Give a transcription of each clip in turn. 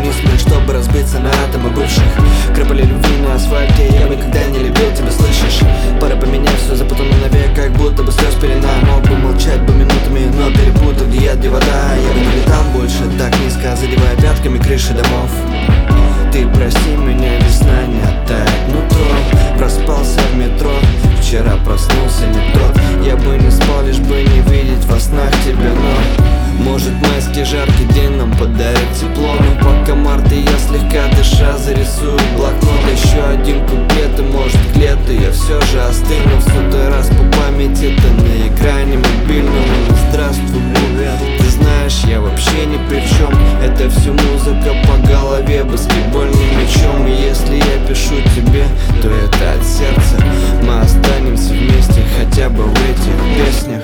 механизмы, чтобы разбиться на атомы бывших. Крапали любви на асфальте, я никогда не любил тебя, слышишь? Пора поменять все, запутано навек, как будто бы слез пелена. Мог бы молчать бы минутами, но перепутал, где я, где вода. Я бы не летал больше так низко, задевая пятками крыши домов. Ты прости меня, весна не оттает нутро. Проспался в метро, вчера проснулся не тот. Я бы не спал, лишь бы не видеть во снах тебя, но может майский жаркий день нам подарит тепло. Но пока март и я слегка дыша зарисую блокнот. Еще один куплет и может к лету я все же остыну. В сотый раз по памяти ты на экране мобильного. Здравствуй, привет. Ты знаешь, я вообще ни при чем. Это все музыка по голове баскетбольным мячом. И если я пишу тебе, то это от сердца. Мы останемся вместе хотя бы в этих песнях.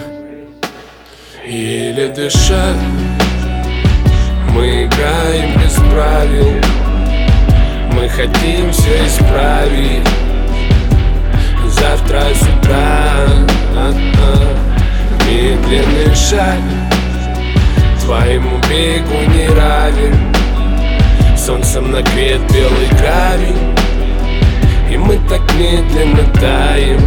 Или дыша, мы играем без правил. Мы хотим все исправить завтра с утра. Медленный шаг твоему бегу не равен. Солнцем нагрет белый гравий, и мы так медленно таем.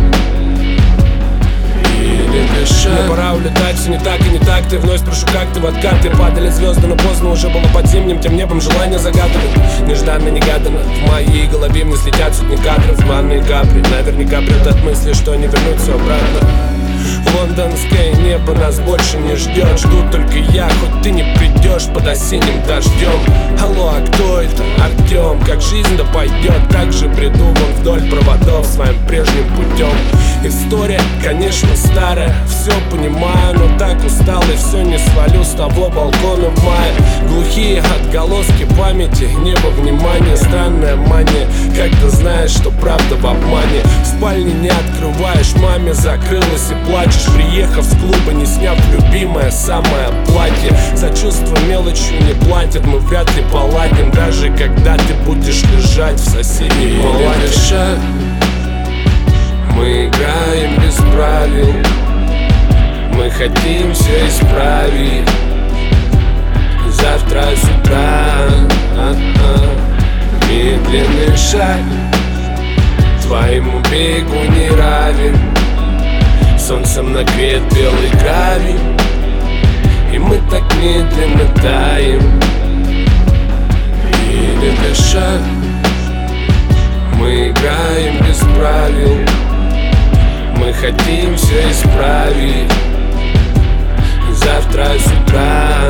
Или дыша. Мне пора улетать, все не так и не так. Ты вновь спрошу, как ты в откаты. Падали звезды, но поздно уже было под зимним тем небом. Желание загадывать нежданно, негаданно. В моей голове мне слетят сотни кадров. Ванные капли, наверняка прет от мысли, что не вернуться обратно. Лондонское небо нас больше не ждет. Жду только я, хоть ты не придешь под осенним дождем. Алло, а кто это? Артем. Как жизнь да пойдет, так же бреду вон вдоль проводов своим прежним путем. История, конечно, старая, все понимаю, но так устал и все не свалю с того балкона в мае. Глухие отголоски памяти, небо внимания, странная мания, когда знаешь, что правда в обмане. В спальне не открываешь, маме закрылась и плачешь, приехав с клуба, не сняв любимое самое платье. За чувство мелочью не платят, мы вряд ли поладим, даже когда ты будешь лежать в соседней палате. Мы играем без правил, мы хотим все исправить завтра с утра. Медленный шаг твоему бегу не равен. Солнцем нагрет белый гравий, и мы так медленно таем. Или дыша, мы играем без правил. Мы хотим все исправить завтра с утра.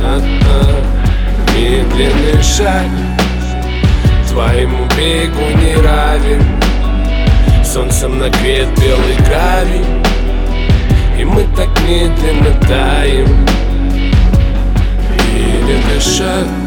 Медленный шаг твоему бегу не равен. Солнцем нагрет белый гравий, и мы так медленно таем. Или дыша.